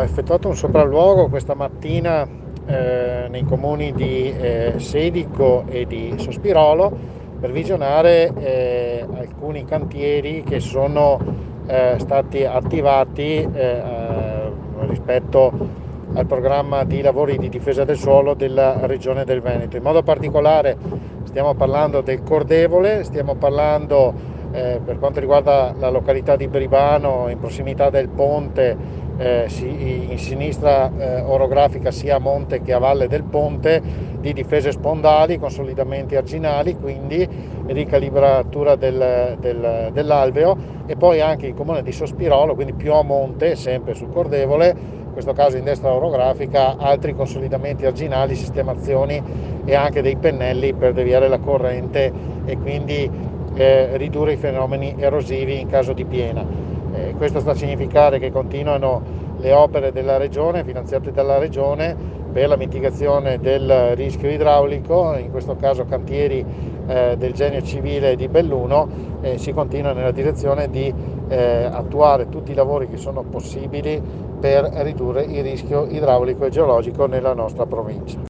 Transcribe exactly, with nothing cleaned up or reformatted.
effettuato un sopralluogo questa mattina eh, nei comuni di eh, Sedico e di Sospirolo per visionare eh, alcuni cantieri che sono eh, stati attivati eh, eh, rispetto al programma di lavori di difesa del suolo della Regione del Veneto. In modo particolare stiamo parlando del Cordevole, stiamo parlando eh, per quanto riguarda la località di Bribano, in prossimità del ponte, eh, si, in sinistra eh, orografica sia a monte che a valle del ponte, di difese spondali, consolidamenti arginali, quindi ricalibratura del, del, dell'alveo, e poi anche il comune di Sospirolo, quindi più a monte, sempre sul Cordevole, in questo caso in destra orografica, altri consolidamenti arginali, sistemazioni e anche dei pennelli per deviare la corrente e quindi eh, ridurre i fenomeni erosivi in caso di piena. Eh, questo sta a significare che continuano le opere della Regione, finanziate dalla Regione, per la mitigazione del rischio idraulico, in questo caso cantieri eh, del Genio Civile di Belluno. Eh, si continua nella direzione di eh, attuare tutti i lavori che sono possibili per ridurre il rischio idraulico e geologico nella nostra provincia.